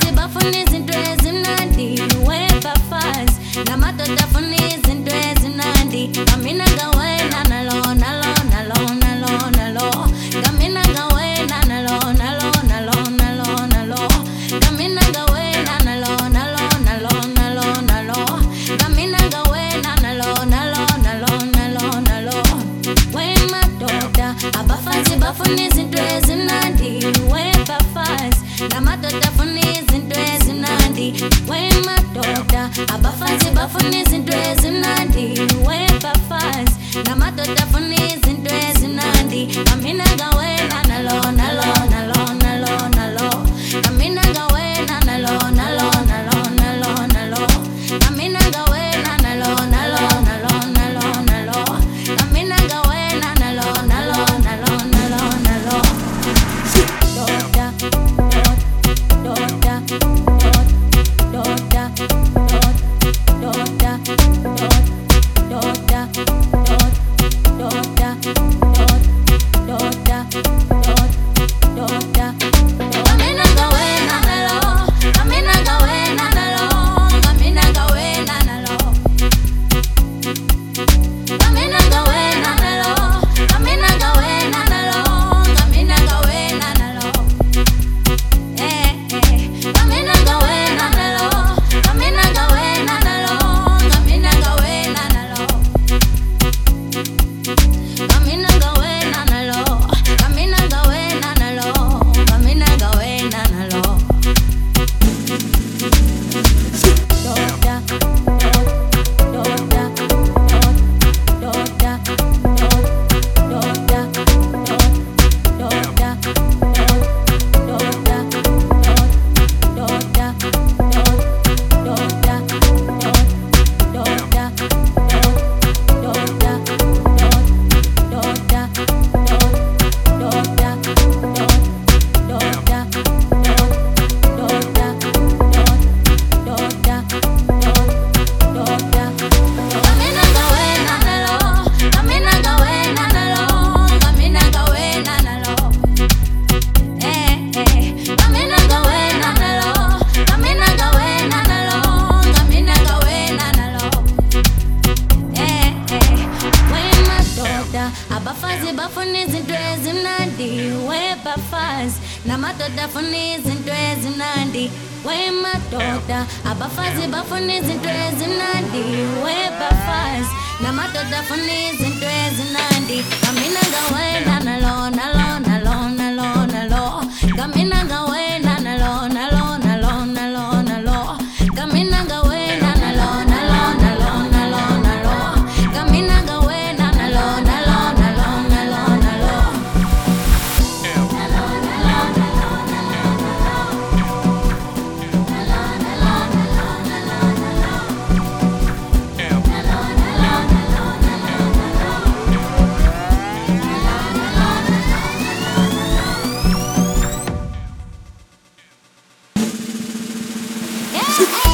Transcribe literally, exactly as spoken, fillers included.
Abafazi bafuni zintwe zinandi wepa fast na matota funi zintwe zinandi kamina gawe na nalo nalo nalo nalo nalo kamina gawe na nalo nalo nalo nalo nalo kamina gawe na nalo nalo nalo nalo nalo kamina gawe na nalo nalo nalo nalo nalo we matota abafazi bafuni zintwe zinandi wepa fast na matota funi zintwe zinandi we matota abafazi bafuni zintwe zinandi wepa fast na matota funi zintwe zinandi kamina gawe na nalo nalo nalo nalo nalo kamina gawe na nalo nalo nalo nalo nalo kamina gawe na nalo nalo nalo nalo nalo kamina gawe na nalo nalo nalo nalo nalo Dota Dota Dota Dota Dota Dota Dota Dota Kamina gawe na nalo kamina gawe na nalo kamina gawe na nalo kamina gawe na nalo kamina gawe na nalo kamina gawe na nalo eh eh kamina gawe na nalo kamina gawe na nalo kamina gawe na nalo kamina gawe na nalo kamina gawe na nalo kamina gawe na nalo Dota Dota Dota Dota Dota Dota Dota Dota Dota Kamina gawe na nalo kamina gawe na nalo kamina gawe na nalo eh eh kamina gawe na nalo kamina gawe na nalo kamina gawe na nalo eh eh we matota abafazi bafuni zintwe zinandi wepa fast na matota funi zintwe zinandi we matota abafazi bafuni zintwe zinandi wepa fast na matota funi zintwe zinandi kamina gawe na nalo nalo nalo nalo nalo kamina gawe na nalo nalo nalo nalo nalo kamina gawe na nalo nalo nalo nalo nalo kamina gawe na nalo nalo nalo nalo nalo Yeah.